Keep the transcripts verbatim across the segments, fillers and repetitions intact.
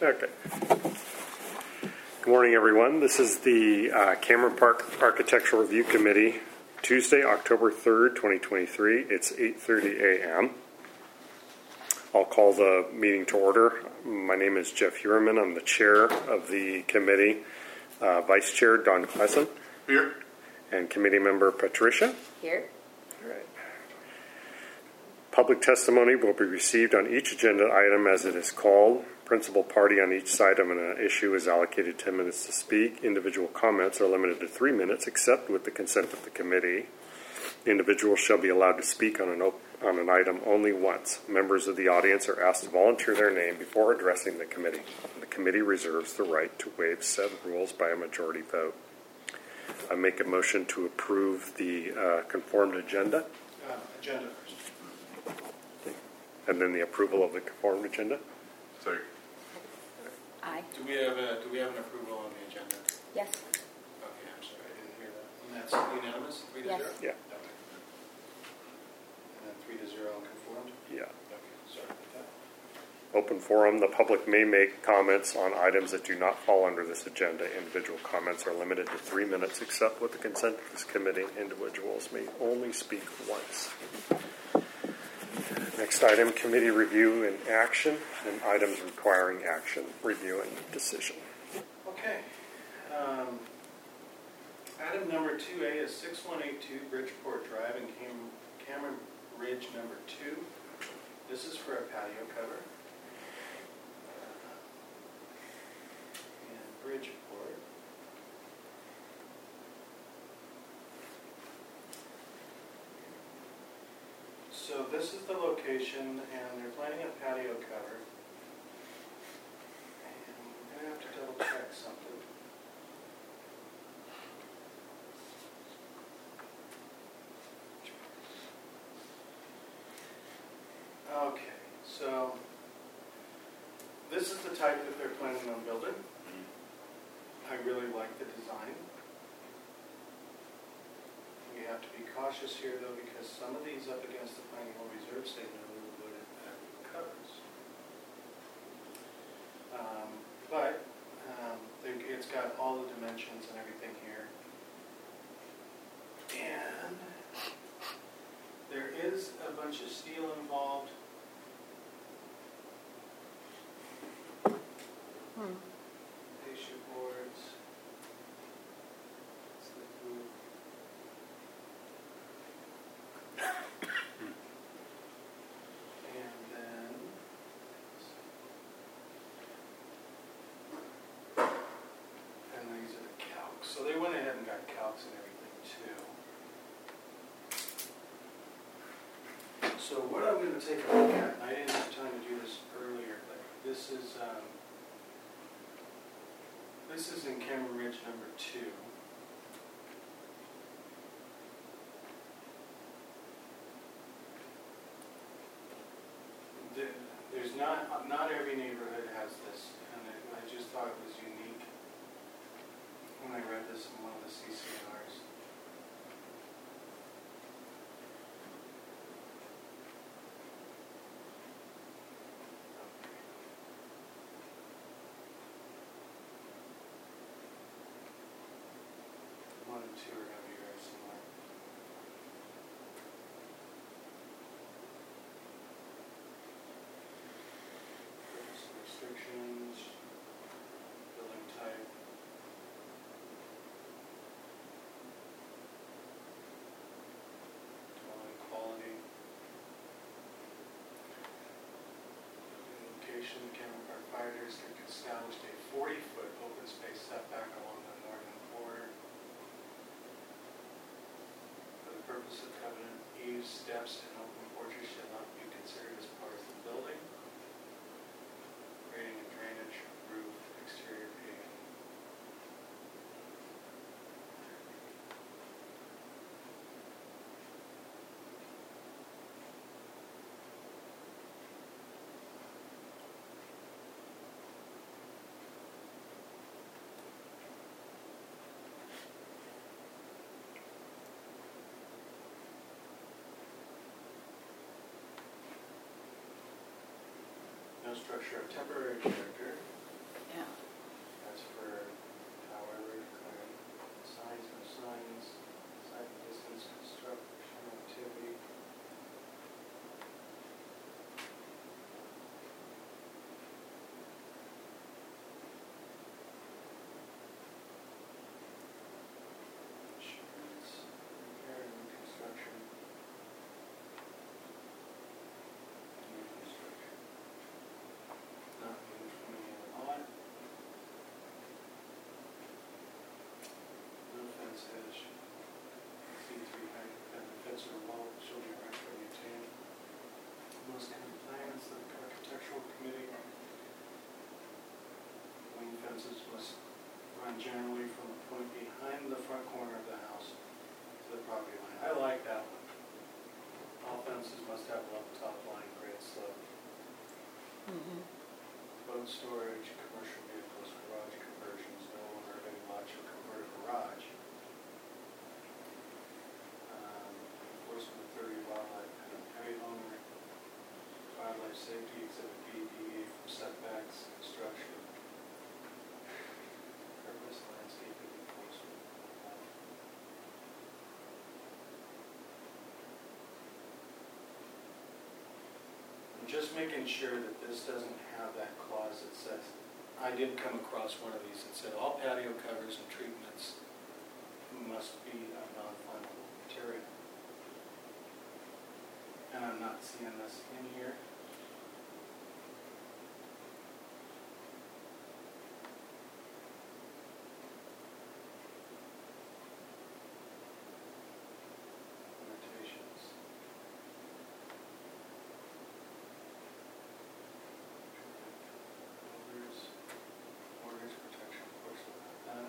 Okay. Good morning, everyone. This is the uh, Cameron Park Architectural Review Committee, Tuesday, October third, twenty twenty-three. It's eight thirty a m I'll call the meeting to order. My name is Jeff Heuerman. I'm the chair of the committee. Uh, Vice Chair Don Klessen. Here. And committee member Patricia. Here. All right. Public testimony will be received on each agenda item as it is called. Principal party on each side of an issue is allocated ten minutes to speak. Individual comments are limited to three minutes, except with the consent of the committee. Individuals shall be allowed to speak on an op- on an item only once. Members of the audience are asked to volunteer their name before addressing the committee. The committee reserves the right to waive said rules by a majority vote. I make a motion to approve the uh, conformed agenda. Uh, agenda first. And then the approval of the conformed agenda. Sorry. Aye. Do we have a do we have an approval on the agenda? Yes. Okay, I'm sorry, I didn't hear that. And that's unanimous, three to Yes. zero? Yeah. Okay. And then three to zero on conformed? Yeah. Okay, sorry about that. Open forum. The public may make comments on items that do not fall under this agenda. Individual comments are limited to three minutes, except with the consent of this committee. Individuals may only speak once. Next item, committee review and action, and items requiring action, review, and decision. Okay. Um, item number two A is six one eight two Bridgeport Drive in Cam- Cameron Ridge number two. This is for a patio cover. In Bridgeport. So this is the location, and they're planning a patio cover. And I'm going to have to double check something. Okay, so this is the type that they're planning on building. I really like the design. We have to be cautious here, though, because some of these up against the Planning Home Reserve Statement are wood and covers. Um, but um, they, it's got all the dimensions and everything here. And there is a bunch of steel involved. Hmm. Fascia boards. That's the blue. And then, and these are the calcs. So they went ahead and got calcs and everything too. So what I'm going to take a look at, and I didn't have time to do this earlier, but this is um, this is in Cameron Ridge number two. There's not, not every neighborhood has this, and it, I just thought it was unique when I read this in one of the C C N Rs. One and two are going to be very similar. Restrictions, building type, dwelling quality, location. Cameron Park Fire District established a forty foot open space setback along the northern border. For the purpose of covenant, eaves, steps, and open porches shall not be considered as part of the building. Grading and drainage, roof, exterior paving. No structure of temporary character. Yeah. That's for however declared. Signs, no signs, site distance, construction activity. Insurance, repair and reconstruction. New construction. Not moved from any other lot. No fence edge. C three height, and the fence or wall shall be erected and maintained. Most county plans, the architectural committee. Wing fences must run generally from a point behind the front corner of the house to the property line. I like that one. All fences must have level top line, grade slope. Mm-hmm. Boat storage, commercial vehicles, garage conversions, no owner of any lot shall convert a garage. Um, Enforcement authority, wildlife and area owner, wildlife safety, exhibit B, deviate from setbacks, construction. Purpose, landscaping, enforcement. I'm just making sure that this doesn't have that clause that says, I did come across one of these that said, all patio covers and treatments must be of non-flammable material. And I'm not seeing this in here. Limitations. Borders, borders protection, of course, without that.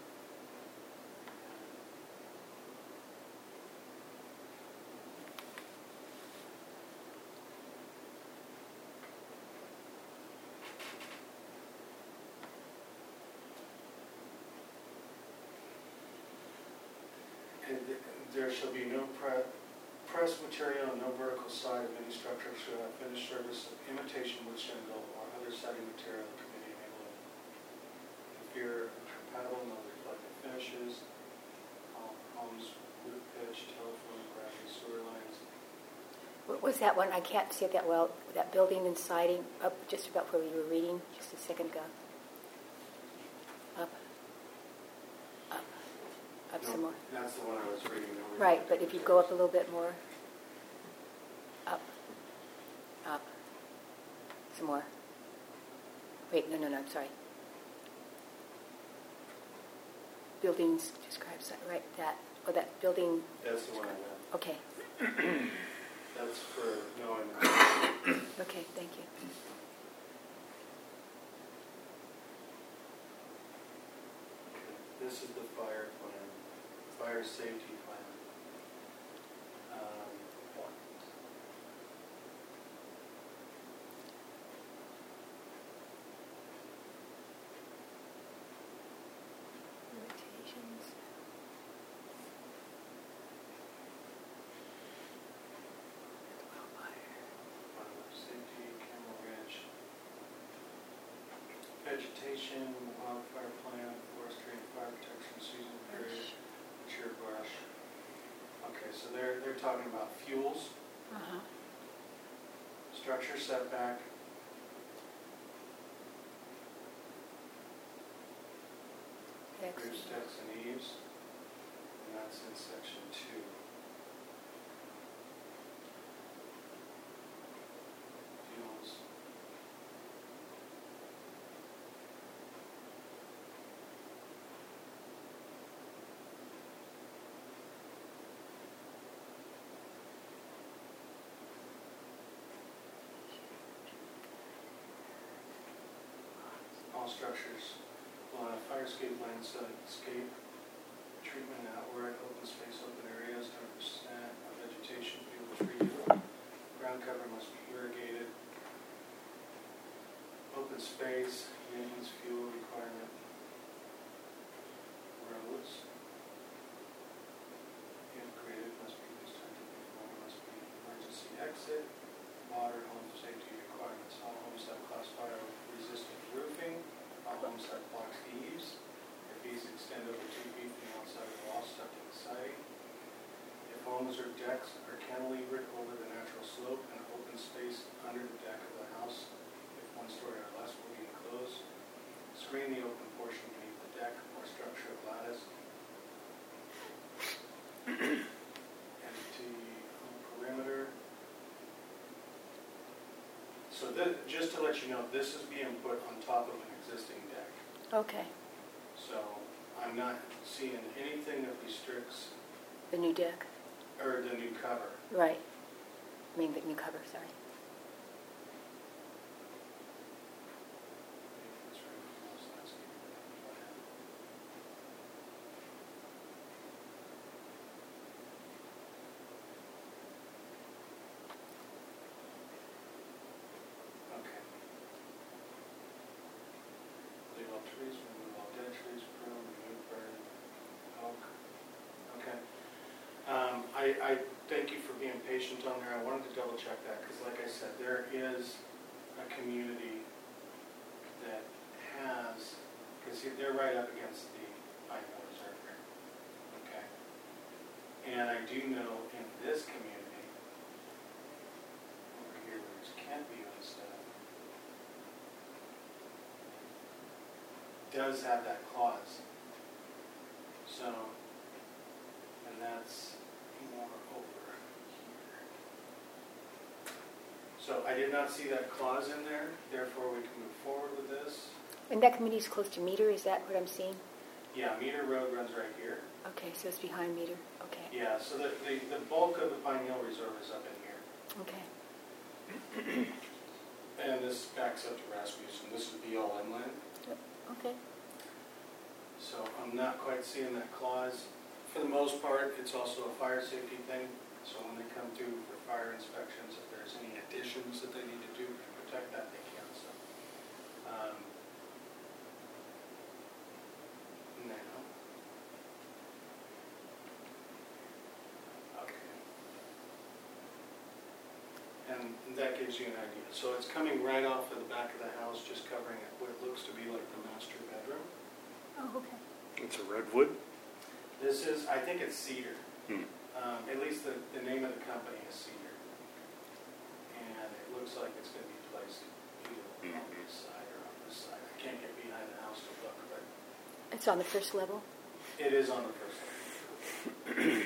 And th- there shall be no pre- press material and no vertical side of any structure shall have finished surface of imitation wood shingle or other siding material that can be enabled. Inferior compatible, no reflective finishes. All homes, wood pitch, telephone, gravity, sewer lines. What was that one? I can't see it that well. That building and siding, up just about where we were reading just a second ago. Up. Up. Up No, some more. That's the one I was reading. No Right, but reflective if you go up a materials. little bit more. Up. Up. Some more. Wait, no, no, no, I'm sorry. Buildings describes that, right? That, oh, that building, That's the one I meant. okay. That's for knowing. Okay, thank you. This is the fire plan, fire safety plan. Um, Limitations. Wildlife safety, Camel Ridge, vegetation, wildfire plan, forestry and fire protection season period, mature brush. Okay, so they're they're talking about fuels, Uh-huh. structure setback, roof Excellent. decks and eaves, and that's in section two. Fuels. All structures will have fire escape lines, so escape, treatment outward, open space, open areas, ten percent of vegetation, field treated. Ground cover must be irrigated. Open space, maintenance, fuel requirement. Roads. If graded, must be constructed before, must be emergency exit. Water, home safety requirements. All homes have class fire resistant roofing. All decks are cantilevered over the natural slope and open space under the deck of the house, if one story or less, will be enclosed. Screen the open portion beneath the deck or structure of lattice. Empty perimeter. So th just to let you know, this is being put on top of an existing deck. Okay. So I'm not seeing anything that restricts, The new deck. or the new cover. Right. I mean, the new cover, sorry. Okay. Leave all trees, remove all dead trees, prune, remove burn, oak. Okay. Um, I, I thank you for being patient on there. I wanted to double check that because, like I said, there is a community that has, because they're right up against the Pine Hill Reserve here. Okay. And I do know in this community, over here where it's Campview and stuff, does have that clause. So, and that's more over here. So I did not see that clause in there, therefore we can move forward with this. And that committee is close to Meter, is that what I'm seeing? Yeah, Meter Road runs right here. Okay, so it's behind Meter. Okay. Yeah, so the, the, the bulk of the Pine Hill Reserve is up in here. Okay. And this backs up to Rasmussen. This would be all inland. Yep. Okay. So I'm not quite seeing that clause. For the most part, it's also a fire safety thing. So when they come through for fire inspections, if there's any additions that they need to do to protect that, they can. So, um, now, okay, and that gives you an idea. So it's coming right off of the back of the house, just covering it, what looks to be like the master bedroom. Oh, okay. It's a redwood? This is, I think it's cedar. Hmm. Um, at least the, the name of the company is Cedar. And it looks like it's going to be placed either Mm-hmm. on this side or on this side. I can't get behind the house to look, but It's on the first level? it is on the first level. um,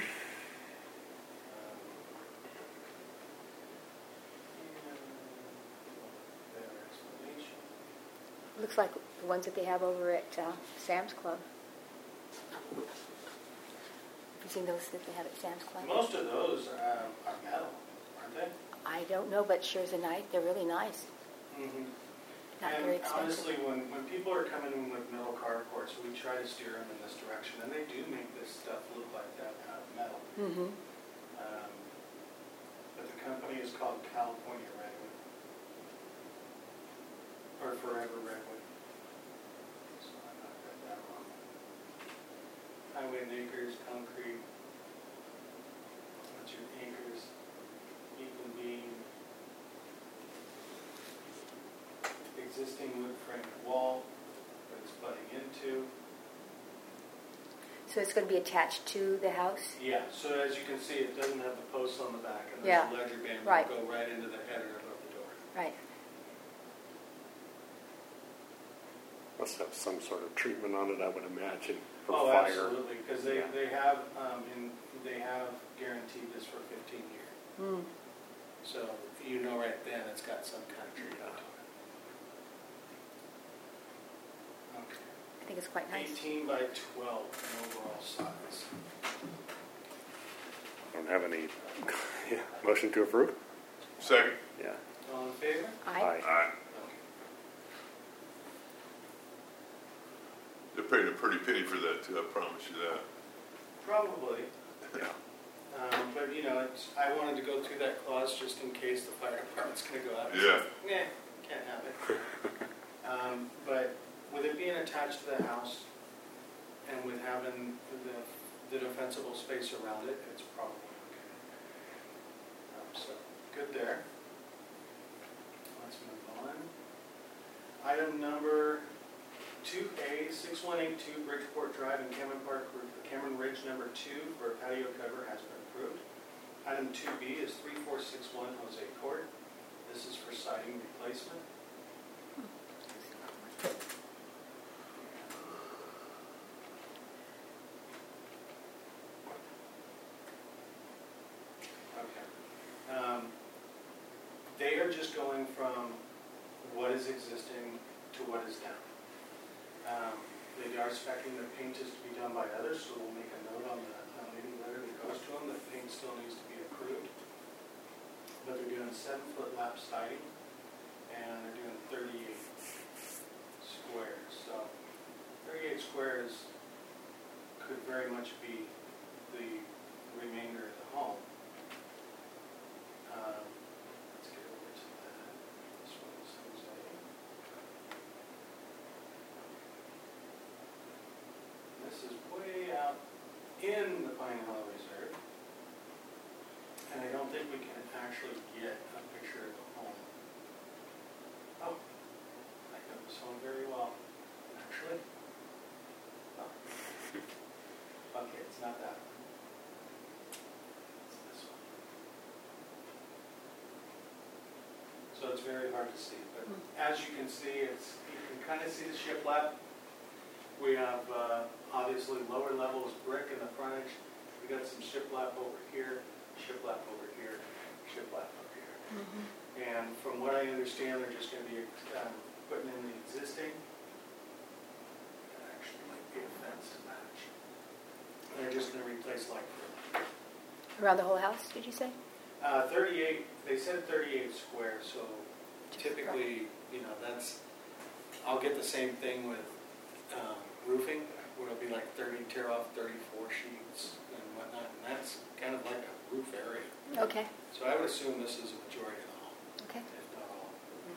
and better explanation. Looks like the ones that they have over at uh, Sam's Club. Have you seen those that they have at Sam's Club? Most of those um, are metal, aren't they? I don't know, but sure as a night, they're really nice. Mm-hmm. Not and very expensive. honestly, when, when people are coming in with metal carports, we try to steer them in this direction, and they do make this stuff look like that out of metal. Mm-hmm. Um, but the company is called California Redwood, or Forever Redwood. So I not read that wrong. Highway and acres, concrete. What's your acres? Even beam. Existing wood frame wall that it's butting into. So it's going to be attached to the house? Yeah, so as you can see, it doesn't have the posts on the back, and Yeah. this ledger band Right. will go right into the header above the door. Right. Must have some sort of treatment on it, I would imagine, for Oh, fire. absolutely, because they, Yeah. they have um, in, they have guaranteed this for fifteen years. Mm. So you know right then it's got some kind of treatment on it. Okay. I think it's quite nice. eighteen by twelve in overall size. I don't have any yeah. Motion to approve? Second. Yeah. All in favor? Aye. Aye. Okay. They're paying a pretty penny for that, too, I promise you that. Probably. Yeah. Um, but, you know, it's, I wanted to go through that clause just in case the fire department's going to go out. Yeah. Yeah, can't have it. um, but with it being attached to the house and with having the, the defensible space around it, it's probably okay. Um, so, good there. Let's move on. Item number two A, six one eight two Bridgeport Drive in Cameron Park, Cameron Ridge number two for a patio cover has been approved. Item two B is three four six one Jose Court. This is for siding replacement. Okay. Um, They are just going from what is existing to what is down. Um, They are specing the paint is to be done by others, so we'll make a note on the, on any letter that goes to them that paint still needs to be approved. But they're doing seven foot lap siding, and they're doing thirty-eight squares. So thirty-eight squares could very much be the remainder of the home. Um, let's get over to that. This one's Jose. This is way out in the Pine Hollow Reserve, and I don't think we can actually get a picture of the home. Oh, I know this home very well, actually. Oh. Okay, it's not that one. It's this one. So it's very hard to see, but as you can see, it's you can kind of see the shiplap. We have uh, obviously lower levels brick in the frontage. We got some shiplap over here, shiplap over here, shiplap over here. Mm-hmm. And from what I understand, they're just going to be um, putting in the existing. That actually might be a fence to match. And they're just going to replace like Around the whole house, did you say? uh, thirty-eight. They said thirty-eight squares, so Just typically, you know, that's. I'll get the same thing with um, roofing, where it'll be like thirty tear off, thirty-four sheets and whatnot, and that's kind of like a roof area. Okay. So I would assume this is a majority of the home, Okay. if not all.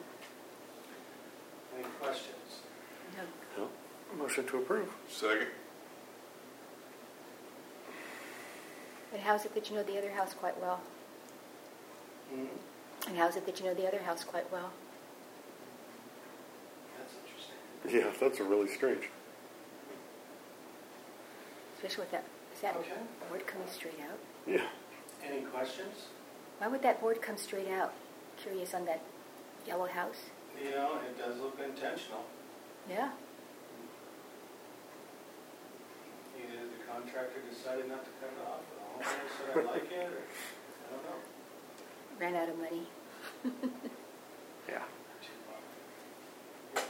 Any questions? No. No. Motion to approve. Second. And how's it that you know the other house quite well? Mm-hmm. And how's it that you know the other house quite well? That's interesting. Yeah, that's a really strange. Especially with that, is that Okay. board coming straight out? Yeah. Any questions? Why would that board come straight out? Curious on that yellow house? You know, it does look intentional. Yeah. Either the contractor decided not to cut it off, or the homeowner said I like it, or I don't know. Ran out of money. Yeah. Too long. Spent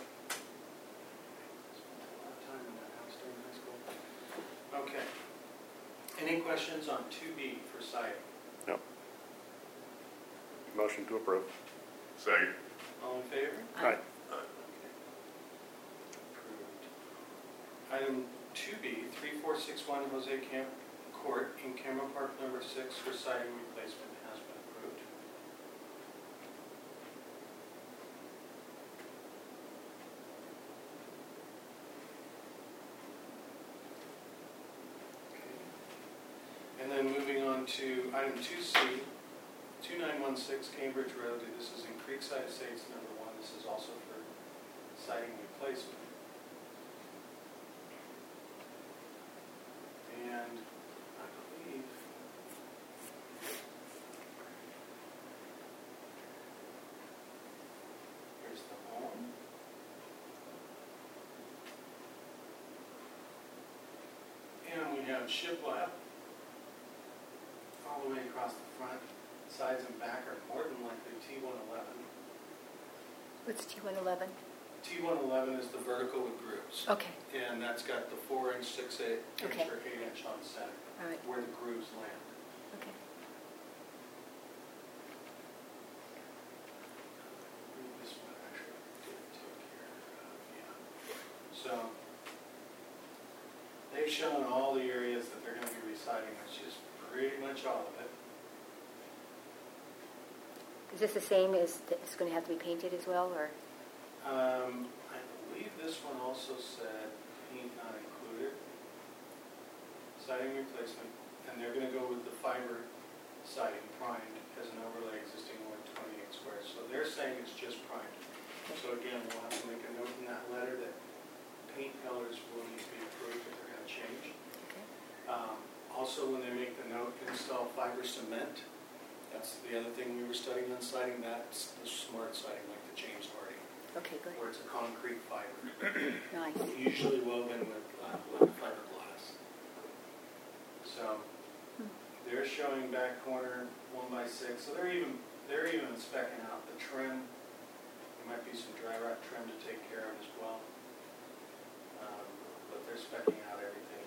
a lot of time in that house during high school. Okay. Any questions on two B for siding? No. Motion to approve. Second. All in favor? Aye. Approved. Item two B, three four six one Jose Camp Court in Cameron Park number six for siding replacement has been approved. Okay. And then moving on to item two C, two nine one six Cambridge Road. This is in Creekside Estates number one. This is also for siding replacement. And I believe here's the home. And we have shiplap all the way across the front. Sides and back are more than likely T one eleven. What's T one eleven? T one eleven is the vertical with grooves. Okay. And that's got the four inch, six eight inch, Okay. or eight inch on center, All right. where the grooves land. Okay. This one actually did take care of, yeah. So, they've shown all the areas that they're going to be residing, which is pretty much all of it. Is this the same as that it's going to have to be painted as well, or? Um, I believe this one also said paint not included. Siding replacement, and they're going to go with the fiber siding primed as an overlay existing one twenty-eight squares. So they're saying it's just primed. So again, we'll have to make a note in that letter that paint colors will need to be approved if they're going to change. Okay. Um, Also, when they make the note, install fiber cement. That's the other thing we were studying on siding. That's the smart siding, like the James Hardie, Okay, good. where it's a concrete fiber, Nice. usually woven with uh, with fiberglass. So they're showing back corner one by six. So they're even they're even specking out the trim. There might be some dry rot trim to take care of as well. Um, but they're specking out everything.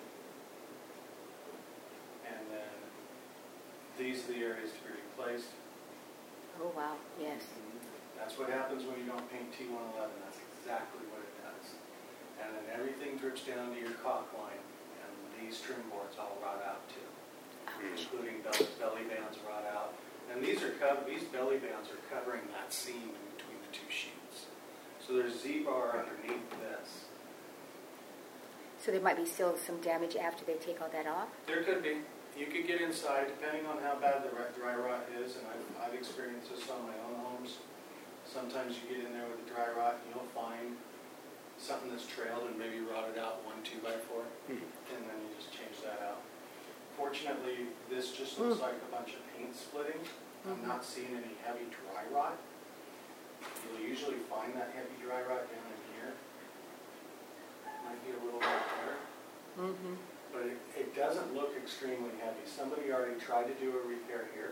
And then these are the areas to be replaced. Oh, wow, yes. That's what happens when you don't paint T one eleven. That's exactly what it does. And then everything drips down to your caulk line, and these trim boards all rot out too, including belly, belly bands rot out. And these are co- these belly bands are covering that seam in between the two sheets. So there's Z-bar underneath this. So there might be still some damage after they take all that off? There could be. You could get inside, depending on how bad the dry rot is, and I've, I've experienced this on my own homes. Sometimes you get in there with the dry rot, and you'll find something that's trailed and maybe rotted out one two by four, mm-hmm. and then you just change that out. Fortunately, this just looks mm. like a bunch of paint splitting. Mm-hmm. I'm not seeing any heavy dry rot. You'll usually find that heavy dry rot down in here. Might be a little bit there. Mm-hmm. But it, it doesn't look extremely heavy. Somebody already tried to do a repair here.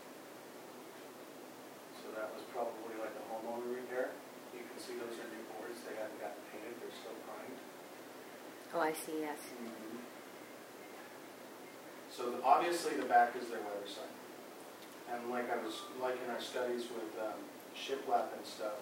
So that was probably like a homeowner repair. You can see those are new boards. They haven't gotten painted. They're still primed. Oh, I see, yes. Mm-hmm. So the, obviously the back is their weather sign. And like I was, like in our studies with um, shiplap and stuff,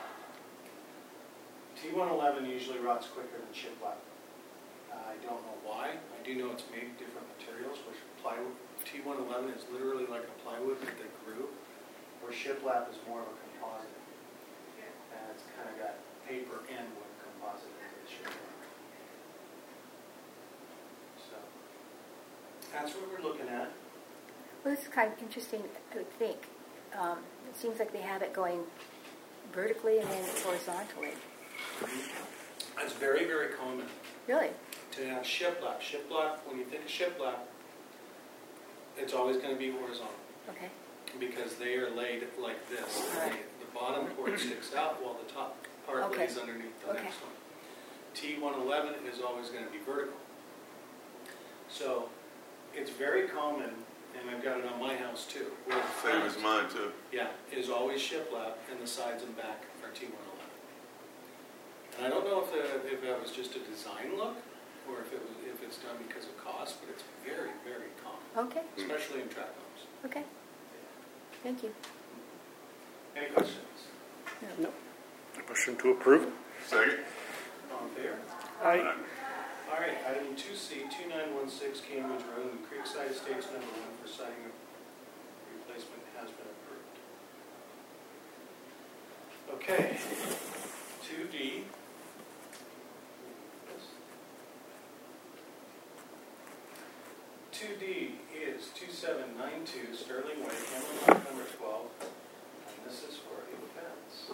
T one eleven usually rots quicker than shiplap. I don't know why. I do know it's made different materials, which plywood, T one eleven is literally like a plywood that they grew, where shiplap is more of a composite. Yeah. And it's kind of got paper and wood composite in the shiplap. So, that's what we're looking at. Well, this is kind of interesting, I would think. Um, it seems like they have it going vertically and then horizontally. That's very, very common. Really? To have shiplap. Shiplap, when you think of shiplap, it's always going to be horizontal. Okay. Because they are laid like this. Right. The, the bottom part sticks out while the top part okay. lays underneath the okay. next one. T one eleven is always going to be vertical. So it's very common, and I've got it on my house too. Same as mine too. Yeah, is always shiplap, and the sides and back are T one eleven. And I don't know if, the, if that was just a design look, or if it was, if it's done because of cost, but it's very, very common. Okay. Especially in tract homes. Okay. Thank you. Any questions? No. No. Motion to approve. Second. All in favor? Aye. All right, item two C, two nine one six Cambridge Road, and Creekside Estates number one for siding replacement has been approved. Okay. two D. two D is two seven nine two Sterling Way, Cameron, number twelve, and this is for a fence.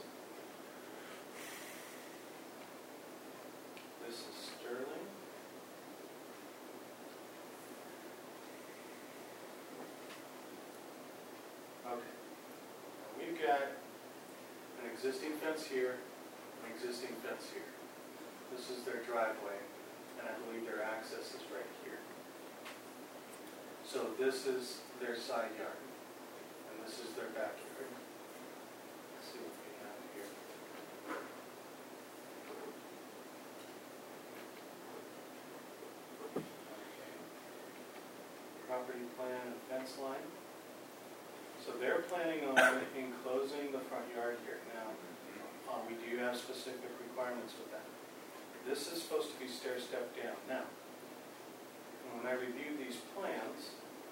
This is Sterling. Okay. Now we've got an existing fence here, an existing fence here. This is their driveway, and I believe their access is right here. So this is their side yard, and this is their backyard. Let's see what we have here. Okay. Property plan and fence line. So they're planning on enclosing the front yard here. Now, uh, we do have specific requirements with that. This is supposed to be stair step down. Now, when I reviewed these plans,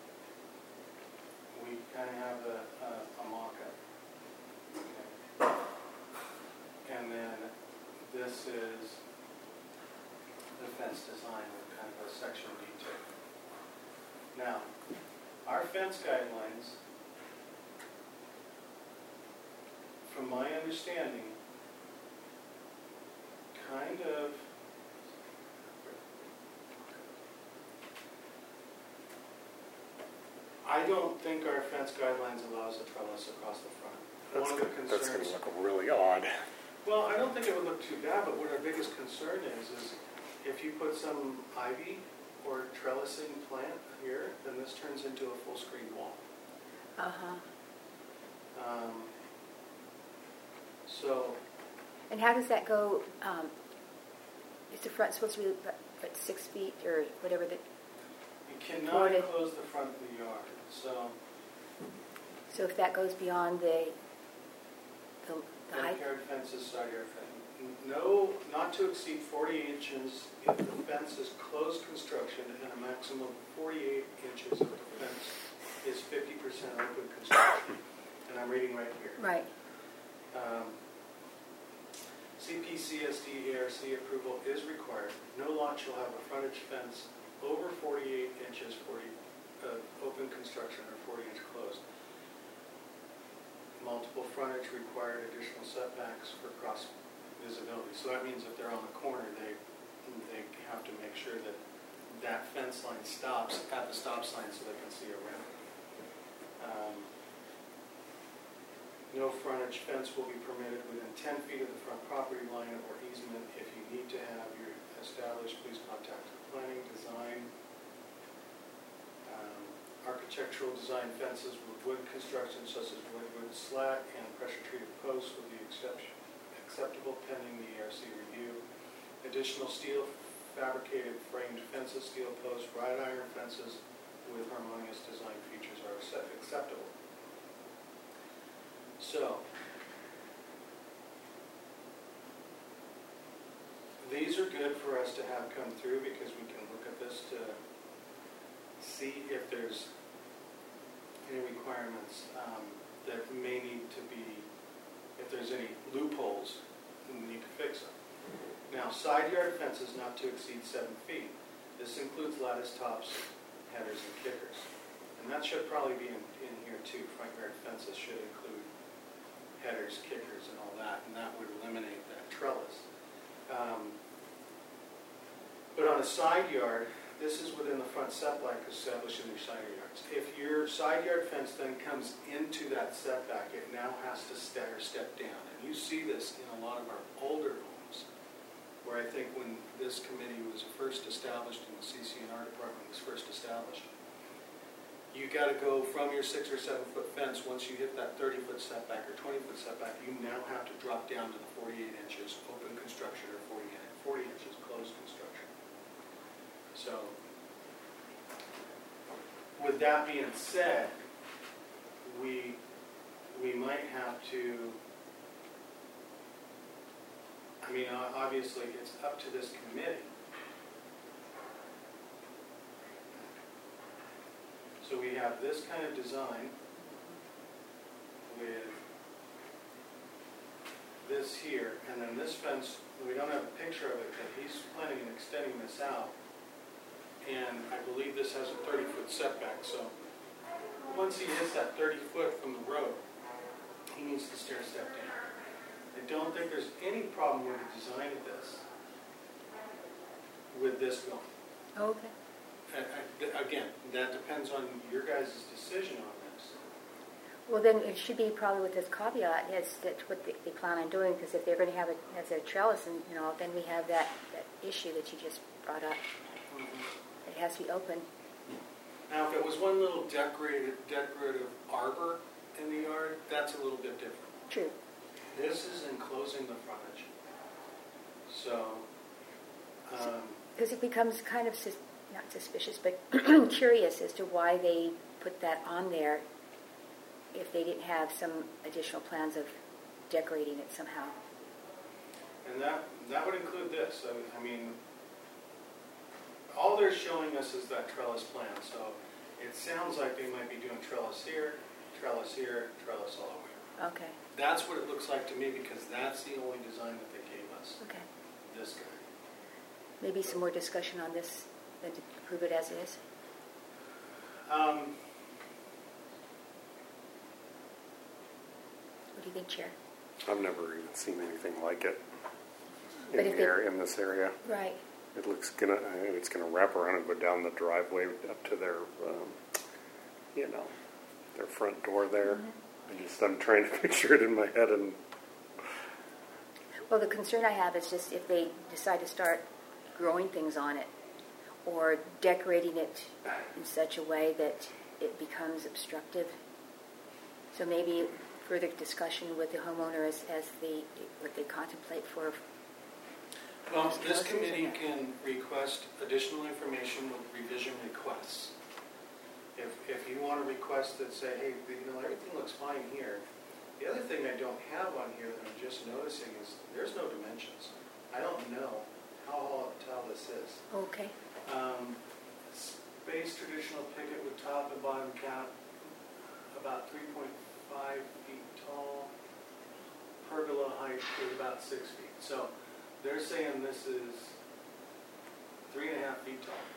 we kind of have a, a, a mock-up. Okay. And then this is the fence design with kind of a section detail. Now, our fence guidelines, from my understanding, kind of I don't think our fence guidelines allows a trellis across the front. That's One of the gonna, that's going concerns. to look really odd. Well, I don't think it would look too bad, but what our biggest concern is, is if you put some ivy or trellising plant here, then this turns into a full screen wall. Uh-huh. Um, so, And how does that go? Um, is the front supposed to be at six feet or whatever? That you cannot Boarded. enclose the front of the yard. So, so if that goes beyond the the, the height, backyard fences, side yard fence. No, not to exceed forty inches if the fence is closed construction, and a maximum of forty-eight inches if the fence is fifty percent open construction. And I'm reading right here. right? Um, C P C S D A R C approval is required. No lot shall have a frontage fence over forty-eight inches, forty uh, open construction, or forty inch closed. Multiple frontage required additional setbacks for cross visibility. So that means if they're on the corner, they they have to make sure that that fence line stops at the stop sign so they can see around. Um, no frontage fence will be permitted within ten feet of the front property line or easement. If you need to have your established, please contact planning, design. Um, architectural design fences with wood construction such as wood, wood slat, and pressure-treated posts will be exception, acceptable pending the A R C review. Additional steel fabricated framed fences, steel posts, wrought iron fences with harmonious design features are accept acceptable. So, these are good for us to have come through because we can look at this to see if there's any requirements um, that may need to be, if there's any loopholes, we need to fix them. Now, side yard fences not to exceed seven feet. This includes lattice tops, headers, and kickers. And that should probably be in, in here too. Front yard fences should include headers, kickers, and all that, and that would eliminate that trellis. Um, but on a side yard, this is within the front setback established in your side yards. If your side yard fence then comes into that setback, it now has to step or step down. And you see this in a lot of our older homes, where I think when this committee was first established and the C C N R department was first established, you got to go from your six or seven foot fence. Once you hit that thirty foot setback or twenty foot setback, you now have to drop down to the forty-eight inches open construction or forty inches closed construction. So, with that being said, we we might have to. I mean, obviously, it's up to this committee. So we have this kind of design with this here, and then this fence, we don't have a picture of it, but he's planning on extending this out. And I believe this has a thirty foot setback, so once he hits that thirty foot from the road, he needs to stair step down. I don't think there's any problem with the design of this, with this going. Okay. And, and again, that depends on your guys' decision on this. Well, then it should be probably with this caveat is that what they, they plan on doing, because if they're going to have it as a trellis, and you know, then we have that, that issue that you just brought up. Mm-hmm. It has to be open. Now, if it was one little decorated, decorative arbor in the yard, that's a little bit different. True. This is enclosing the frontage. So, because um, it becomes kind of sus- not suspicious, but curious as to why they put that on there if they didn't have some additional plans of decorating it somehow. And that that would include this. So, I mean, all they're showing us is that trellis plan. So it sounds like they might be doing trellis here, trellis here, trellis all over. Okay. That's what it looks like to me because that's the only design that they gave us. Okay. This guy. Maybe some more discussion on this than to prove it as is. Um, what do you think, Chair? I've never even seen anything like it in But the if it- area, in this area. Right. It looks gonna it's gonna wrap around and go down the driveway up to their um, you know, their front door there. Mm-hmm. I just, I'm trying to picture it in my head, and Well, the concern I have is just if they decide to start growing things on it or decorating it in such a way that it becomes obstructive. So maybe further discussion with the homeowner as, as the what they contemplate for. Well, this committee can request additional information with revision requests. If, if you want to request that say, hey, you know, everything looks fine here. The other thing I don't have on here that I'm just noticing is there's no dimensions. I don't know how tall this is. Okay. Um, space traditional picket with top and bottom cap about three point five feet tall. Pergola height is about six feet. So they're saying this is three and a half feet tall.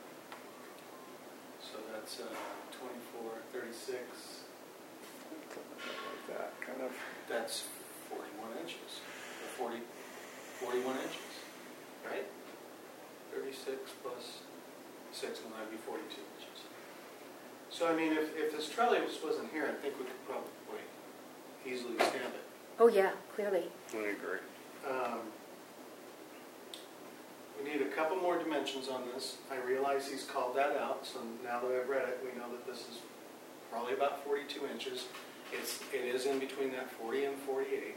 So that's uh, twenty-four, thirty-six. something like that, kind of. That's forty-one inches. Or forty, forty-one inches, right? thirty-six plus six, and that'd be forty-two inches. So I mean, if, if this trellis wasn't here, I think we could probably easily stamp it. Oh yeah, clearly. I agree. Um, we need a couple more dimensions on this. I realize he's called that out, so now that I've read it, we know that this is probably about forty-two inches. It's, it is in between that forty and forty-eight.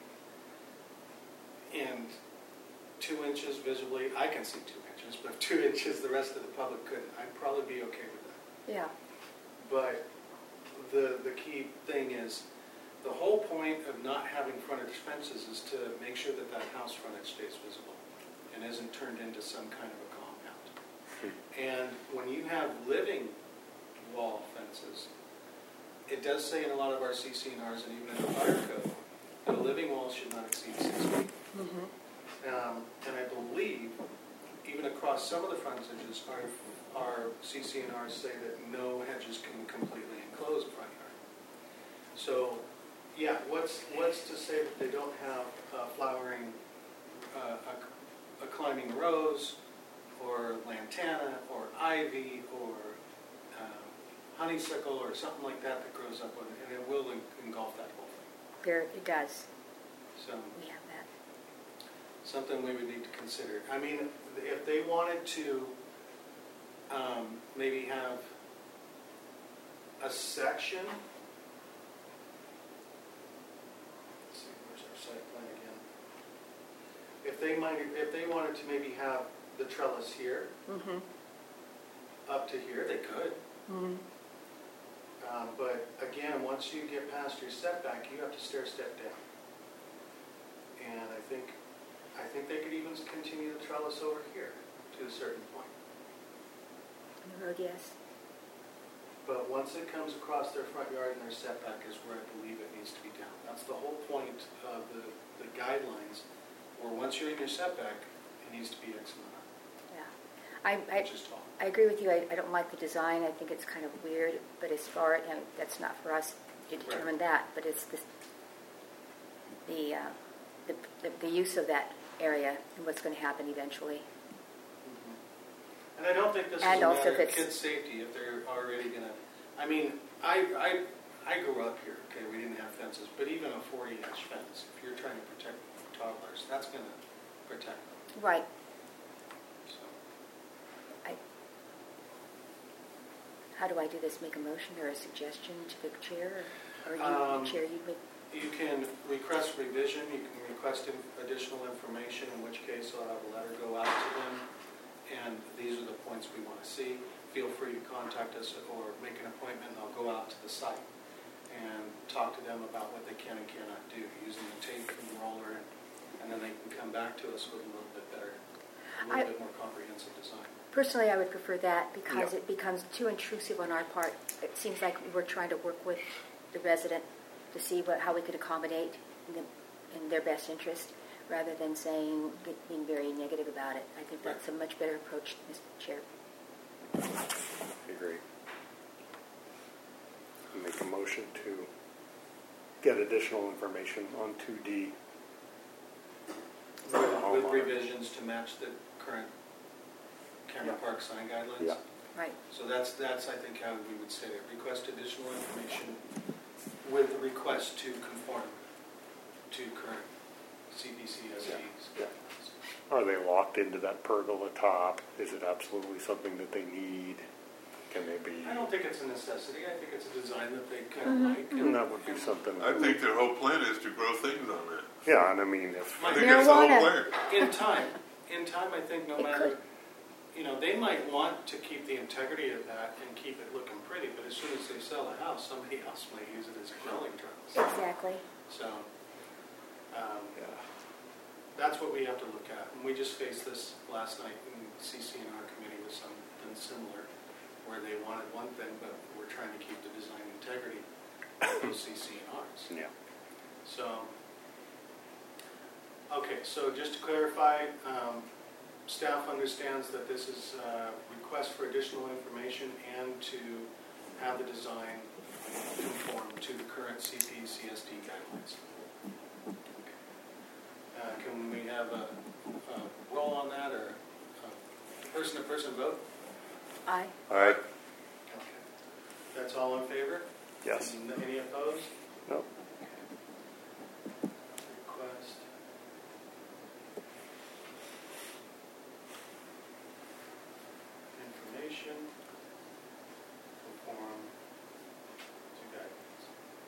And two inches visibly, I can see two inches, but two inches the rest of the public couldn't. I'd probably be okay with that. Yeah. But the, the key thing is, the whole point of not having frontage fences is to make sure that that house frontage stays visible and isn't turned into some kind of a compound. And when you have living wall fences, it does say in a lot of our C C N Rs and even in the fire code that a living wall should not exceed six feet. Mm-hmm. Um, and I believe even across some of the frontages, our, our C C N Rs say that no hedges can completely enclose a front yard. So, yeah, what's what's to say that they don't have uh, flowering, uh, a, a climbing rose, or lantana, or ivy, or um, honeysuckle, or something like that that grows up on it, and it will engulf that whole thing. There, it does. So We have that. something we would need to consider. I mean, if they wanted to um, maybe have a section. Let's see, where's our site plan again? If they might, if they wanted to maybe have the trellis here, Mm-hmm. up to here, they could. Mm-hmm. Um, but again, once you get past your setback, you have to stair step down. And I think, I think they could even continue the trellis over here to a certain point. On the road, yes. But once it comes across their front yard and their setback is where I believe it needs to be down. That's the whole point of the, the guidelines, where once you're in your setback, it needs to be X amount, Yeah. I, I, which is tall. I agree with you. I, I don't like the design. I think it's kind of weird. But as far as, you know, that's not for us to determine that. But it's the the, uh, the the the use of that area and what's going to happen eventually. Mm-hmm. And I don't think this And is a also matter if of it's- kids' safety if they're already going to. I mean, I, I I grew up here. Okay, we didn't have fences, but even a forty-inch fence, if you're trying to protect toddlers, that's going to protect them. Right. So. I, how do I do this? Make a motion or a suggestion to the chair? Or you, Um, the chair, you make... You can request revision, you can request in- additional information, in which case I'll have a letter go out to them, and these are the points we want to see. Feel free to contact us or make an appointment, and I'll go out to the site and talk to them about what they can and cannot do, using the tape and the roller, and, and then they can come back to us with a little bit better, a little I- bit more comprehensive design. Personally, I would prefer that because Yeah. it becomes too intrusive on our part. It seems like we're trying to work with the resident to see what, how we could accommodate in, the, in their best interest, rather than saying being very negative about it. I think that's a much better approach, Mister Chair. I agree. Make a motion to get additional information on two D. With, with revisions to match the current camera Yeah. park sign guidelines? Yeah. Right. So that's, that's I think how we would say it. Request additional information with the request to conform to current C P C S Ds. Yeah. Are they locked into that pergola top? Is it absolutely something that they need? Can they be? I don't think it's a necessity. I think it's a design that they kind of Mm-hmm. like. And that would be something. I think their whole plan is to grow things on that. Yeah, and I mean, if I think that's the whole Marijuana. plan. In time, in time, I think no It matter, could. you know, they might want to keep the integrity of that and keep it looking pretty, but as soon as they sell the house, somebody else might use it as grilling terms. Exactly. So, um, yeah, that's what we have to look at. And we just faced this last night in C C N R committee with something similar, where they wanted one thing, but we're trying to keep the design integrity of those C C N Rs. yeah. So, okay, so just to clarify, um, staff understands that this is a request for additional information and to have the design conform to the current C P C S D guidelines. Uh, can we have a, a roll on that, or a person-to-person vote? Aye. All right. Okay. That's all in favor? Yes. Any- Any opposed? No. Request. Information. Conform to guidelines.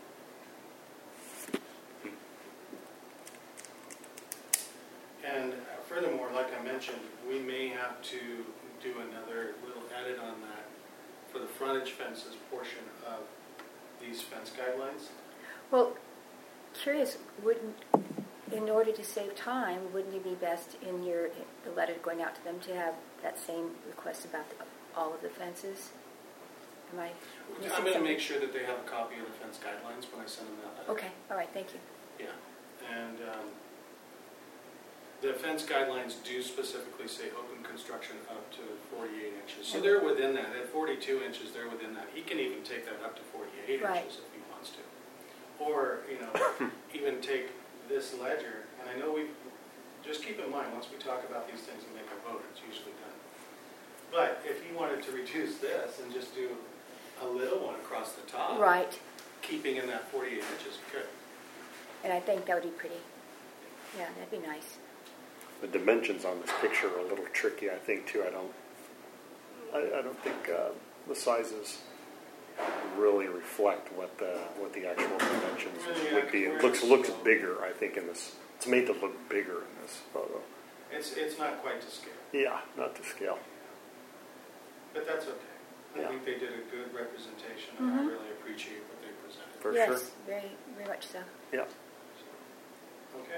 And furthermore, like I mentioned, we may have to do another little edit on that for the frontage fences portion of these fence guidelines. Well, curious, wouldn't, in order to save time, wouldn't it be best in your the letter going out to them to have that same request about the, all of the fences? Am I? I'm going to make sure that they have a copy of the fence guidelines when I send them that letter. Okay. All right. Thank you. Yeah, and um, the fence guidelines do specifically say open construction up to forty-eight inches. So they're within that. At forty-two inches, they're within that. He can even take that up to forty-eight Right. inches if he wants to. Or, you know, even take this ledger, and I know we, just keep in mind, once we talk about these things and make a vote, it's usually done. But if he wanted to reduce this and just do a little one across the top, Right. keeping in that forty-eight inches, he could. And I think that would be pretty. Yeah, that'd be nice. The dimensions on this picture are a little tricky, I think, too. I don't, I, I don't think uh, the sizes really reflect what the what the actual dimensions Yeah, would be. It compared looks to looks scale. bigger, I think, in this. It's made to look bigger in this photo. It's, it's not quite to scale. Yeah, not to scale. But that's okay. I Yeah. think they did a good representation, and I Mhm. really appreciate what they presented. For yes, sure. very, very much so. Yeah. Okay.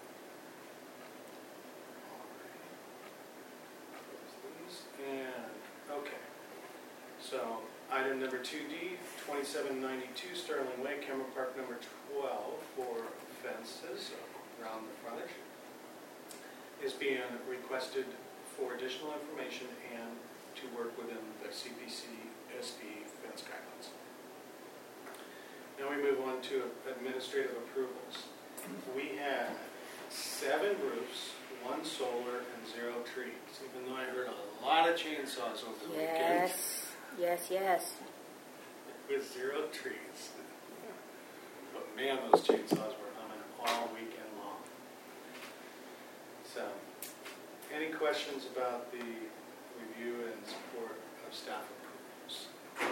And, okay. So, item number two D, twenty-seven ninety-two Sterling Way, Cameron Park number twelve for fences around the frontage is being requested for additional information and to work within the C P C S D fence guidelines. Now we move on to administrative approvals. We had seven roofs, one solar, and zero trees, even though I heard a lot of chainsaws over the weekend Yes, yes, yes. with zero trees. But man, those chainsaws were humming all weekend long. So, any questions about the review and support of staff approvals?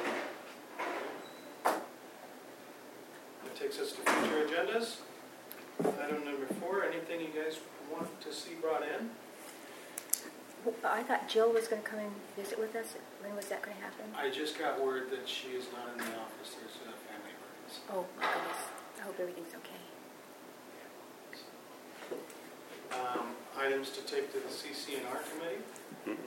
That takes us to future agendas. Item number four, anything you guys want to see brought in? Well, I thought Jill was going to come and visit with us. When was that going to happen? I just got word that she is not in the office. There's a family emergency. Oh, my goodness. I hope everything's okay. Um, items to take to the C C N R committee. Mm-mm.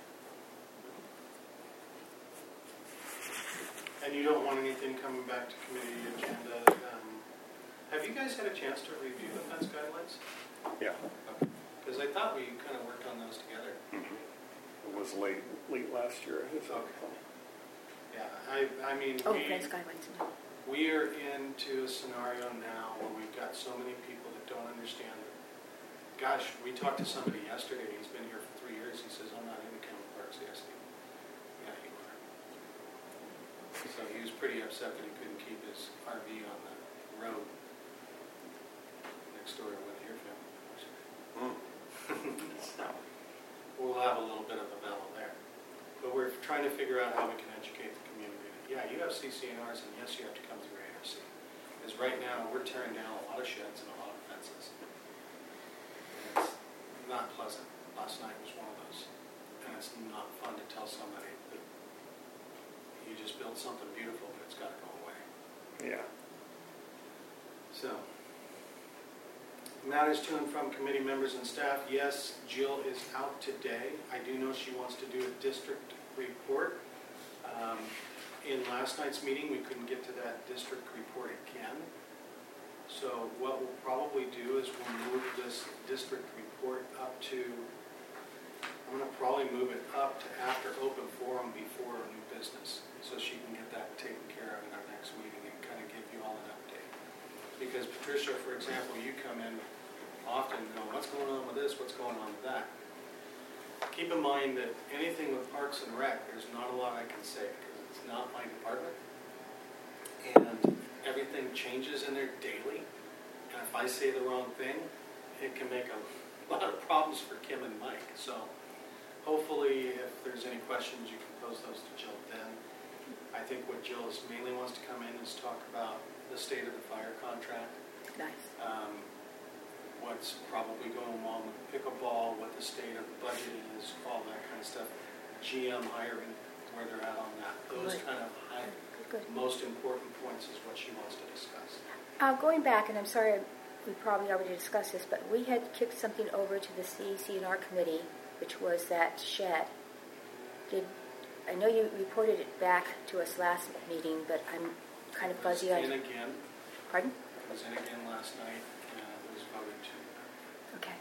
And you don't want anything coming back to committee agenda. Um, have you guys had a chance to review the fence guidelines? Yeah. Because I thought we kind of worked on those together. Mm-hmm. It was late late last year. I guess. Okay. Yeah, I, I mean, Oh, we, fence guidelines. No. we are into a scenario now where we've got so many people that don't understand it. Gosh, we talked to somebody yesterday. He's been here for three years. He says, I'm not into Cameron Park C S D. Yeah, So he was pretty upset that he couldn't keep his R V on the road next door to where the Deer family was. Hmm. So we'll have a little bit of a battle there. But we're trying to figure out how we can educate the community. Yeah, you have C C N Rs, and yes, you have to come through A R C. Because right now, we're tearing down a lot of sheds and a lot of fences. And it's not pleasant. Last night was one of those. And it's not fun to tell somebody that you just built something beautiful, but it's got to go away. Yeah. So, matters to and from committee members and staff. Yes, Jill is out today. I do know she wants to do a district report. Um, in last night's meeting, we couldn't get to that district report again. So what we'll probably do is we'll move this district report up to, I'm going to probably move it up to after open forum before new business, so she can get that taken care of in our next meeting and kind of give you all an update. Because Patricia, for example, you come in often, you know, what's going on with this, what's going on with that. Keep in mind that anything with Parks and Rec, there's not a lot I can say because it's not my department. And everything changes in there daily. And if I say the wrong thing, it can make a lot of problems for Kim and Mike. So hopefully if there's any questions, you can pose those to Jill then. I think what Jill is mainly wants to come in is talk about the state of the fire contract. Nice. Um, what's probably going on with pickleball, what the state of the budget is, all that kind of stuff. G M hiring, where they're at on that. Those Good. kind of high, Good, good. most important points is what she wants to discuss. Uh, going back, and I'm sorry we probably already discussed this, but we had kicked something over to the C C N R committee, which was that shed. Did I know you reported it back to us last meeting, but I'm kind of fuzzy on. It was in again. Pardon? It was in again last night, and it was voted to. Okay.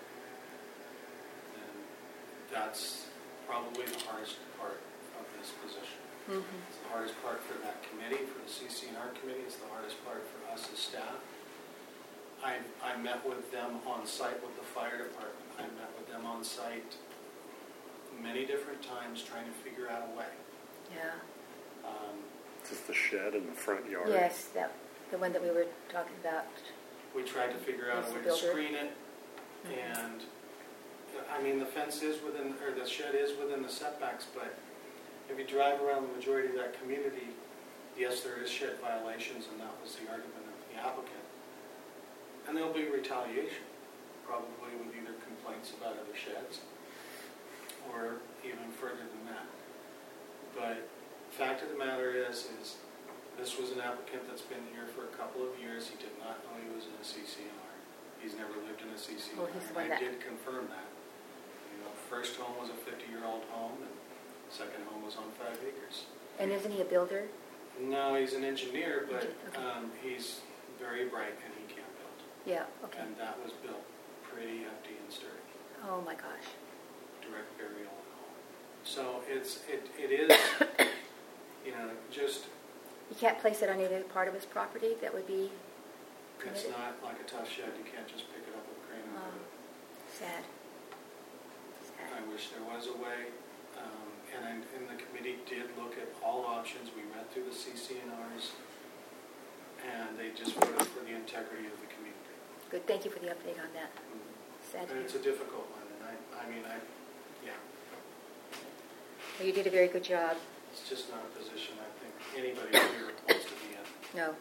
And that's probably the hardest part of this position. Mm-hmm. It's the hardest part for that committee, for the C C N R committee. It's the hardest part for us as staff. I, I met with them on site with the fire department. I met with them on site many different times trying to figure out a way. Yeah. Um, Um, Just the shed in the front yard. Yes, that the one that we were talking about. we tried to figure out a way to Builder. screen it, Mm-hmm. and I mean the fence is within, or the shed is within the setbacks, but if you drive around the majority of that community, yes, there is shed violations, and that was the argument of the applicant. And there'll be retaliation, probably with either complaints about other sheds, or even further than that. But fact of the matter is, is this was an applicant that's been here for a couple of years. He did not know he was in a C C N R. He's never lived in a C C N R. Well, he's the and one I that- did confirm that. You know, first home was a fifty-year-old home, and second home was on five acres. And isn't he a builder? No, he's an engineer, but Okay. um, he's very bright and he can't build. Yeah. Okay. And that was built pretty empty and sturdy. Oh my gosh. Direct burial and all. So it's it it is, you know, just You can't place it on any part of his property. That would be it's permitted. not like a tough shed. You can't just pick it up with a crane and Oh, move it. sad. Sad. I wish there was a way. Um, and, I, and the committee did look at all options. We read through the C C N Rs, and they just voted for the integrity of the community. Good. Thank you for the update on that. Sad. to And it's hear. a difficult one. And I, I mean, I, yeah, Well, you did a very good job. it's just not a position I think anybody here wants to be in. No.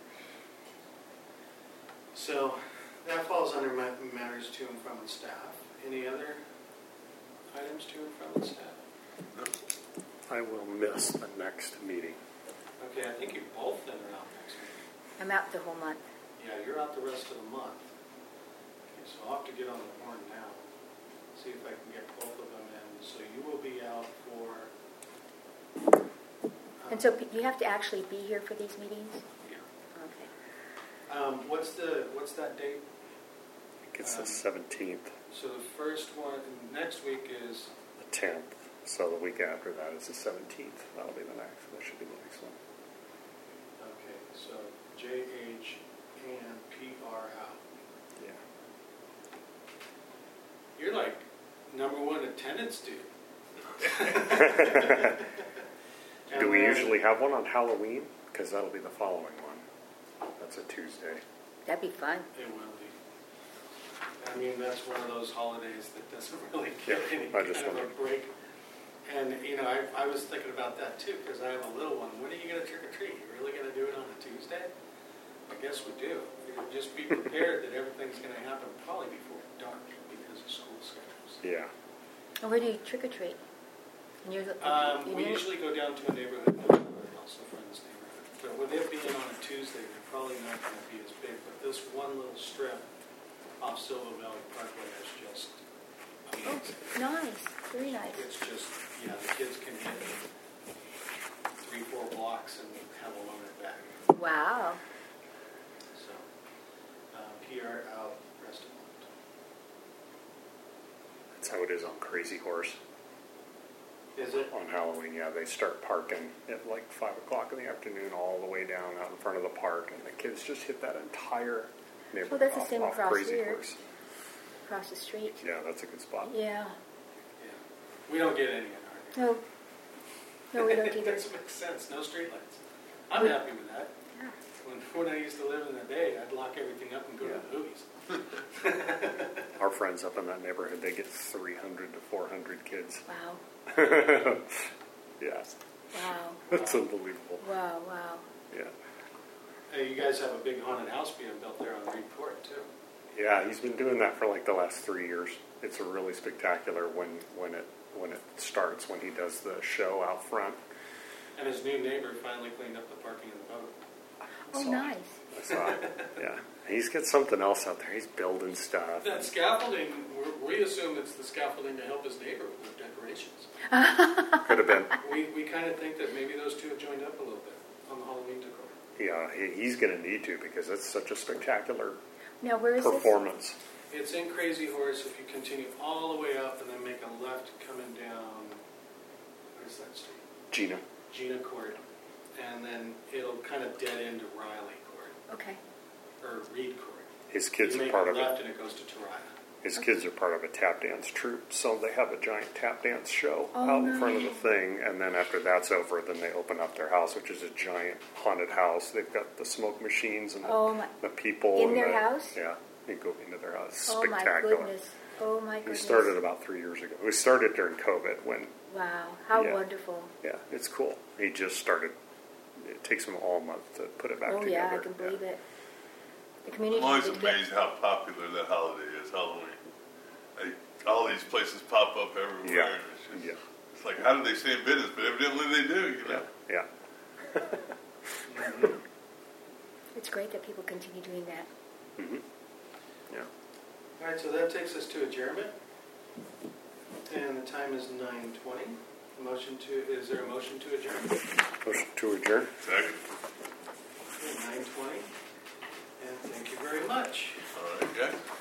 So that falls under ma- matters to and from the staff. Any other items to and from the staff? I will miss the next meeting. Okay, I think you both then are out next week. I'm out the whole month. Yeah, you're out the rest of the month. Okay, so I'll have to get on the horn now. See if I can get both of them in. So you will be out for... um, And so p- you have to actually be here for these meetings? Yeah. Okay. Um, what's the, what's that date? I think it's Um, the seventeenth, So the first one, next week is... the tenth. So the week after that is the seventeenth. That'll be the next. That should be the next one. Okay, so J H and P R out. Yeah. You're like number one attendance dude. Do we then- usually have one on Halloween? Because that'll be the following one. That's a Tuesday. That'd be fun. It will be. I mean, that's one of those holidays that doesn't really get Yeah, any I kind just of a wondered. break. And, you know, I, I was thinking about that too, because I have a little one. When are you going to trick or treat? You really going to do it on a Tuesday? I guess we do. You know, just be prepared that everything's going to happen probably before dark because of school schedules. Yeah. And where do you trick or treat? And you're, Um, you we know- usually go down to a neighborhood, neighborhood, also friend's neighborhood. But with it being on a Tuesday, they're probably not going to be as big. But this one little strip off Silver Valley Parkway is just amazing. Oh, nice. Very nice. It's just, yeah, the kids can hit three, four blocks and have a loaner back. Wow. So, uh, P R out restaurant. That's how it is on Crazy Horse. Is it? On Halloween, yeah, they start parking at like five o'clock in the afternoon all the way down out in front of the park, and the kids just hit that entire neighborhood Well, that's the off, same off across Crazy here. Horse. Across the street. Yeah, that's a good spot. Yeah. Yeah. We don't get any in our No. No, we don't It either. doesn't make sense. No streetlights. I'm happy with that. Yeah. When, when I used to live in the Bay, I'd lock everything up and go Yeah. to the movies. Our friends up in that neighborhood, they get three hundred to four hundred kids. Wow. Yeah, Wow. that's unbelievable. Wow, wow. Yeah. Hey, you guys have a big haunted house being built there on Reed Court, too. Yeah, he's been doing that for like the last three years. It's a really spectacular when, when it when it starts, when he does the show out front. And his new neighbor finally cleaned up the parking in the boat. I Oh, saw it. nice. I saw it. Yeah. He's got something else out there. He's building stuff. That scaffolding, we we assume it's the scaffolding to help his neighbor with decorations. Could have been. We we kind of think that maybe those two have joined up a little bit on the Halloween decor. Yeah, he, he's going to need to because it's such a spectacular Now, where is this? performance. It's in Crazy Horse if you continue all the way up and then make a left coming down, where's that street? Gina. Gina Court. And then it'll kind of dead into Riley Court, Okay. or Reed Court. His kids you are make part a of left it. and it goes to Toriah. His kids are part of a tap dance troupe, so they have a giant tap dance show Oh, out in front of the nice. thing, and then after that's over, then they open up their house, which is a giant haunted house. They've got the smoke machines and Oh, my. the people. In and their the, house? Yeah, you go into their house. It's Oh, my spectacular. goodness. Oh, my We goodness. started about three years ago. We started during COVID when, Wow. How Yeah. wonderful. yeah, it's cool. He just started. It takes him all month to put it back Oh, together. yeah, I can believe it. The community I'm always did get- amazed how popular that holiday is, Halloween. Like, all these places pop up everywhere. Yeah. And it's, just, Yeah. it's like, how do they stay in business? But evidently they do, you Yeah, know. yeah. It's great that people continue doing that. Mm-hmm. Yeah. All right, so that takes us to adjournment. And the time is nine twenty. Motion to, is there a motion to adjourn? Motion to adjourn. Second. nine twenty. And thank you very much. All right, guys.